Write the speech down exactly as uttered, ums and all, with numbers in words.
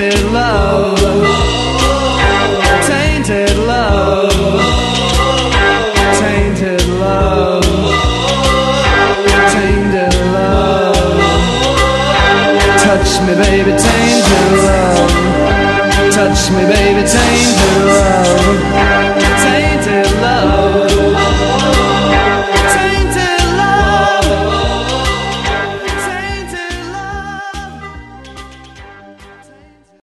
tainted love, tainted love, tainted love, tainted love. Touch me, baby, tainted love. Touch me, baby, tainted love.